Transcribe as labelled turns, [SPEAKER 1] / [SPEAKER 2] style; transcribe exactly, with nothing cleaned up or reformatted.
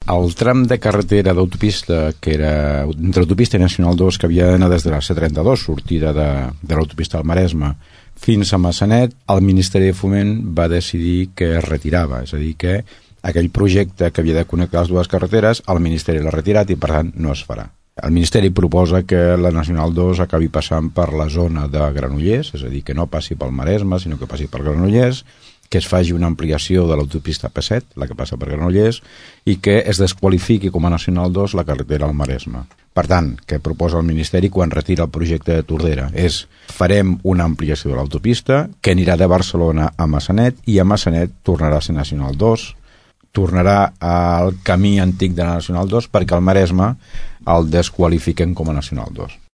[SPEAKER 1] El tram de carretera d'autopista, que era entre autopista i Nacional dos, que havia d'anar des de la C trenta-dos, sortida de, de l'autopista del Maresme, fins a Massanet, el Ministeri de Foment va decidir que es retirava, és a dir, que aquell projecte que havia de connectar les dues carreteres, el Ministeri l'ha retirat i, per tant, no es farà. El Ministeri proposa que la Nacional dos acabi passant per la zona de Granollers, és a dir, que no passi pel Maresme, sinó que passi per Granollers, que es faci una ampliació de l'autopista P set, la que passa per Granollers, i que es desqualifiqui com a Nacional dos la carretera al Maresme. Per tant, què proposa el Ministeri quan retira el projecte de Tordera? És, farem una ampliació de l'autopista que anirà de Barcelona a Massanet i a Massanet tornarà a ser Nacional dos, tornarà al camí antic de la Nacional dos perquè al Maresme el desqualifiquen com a Nacional dos.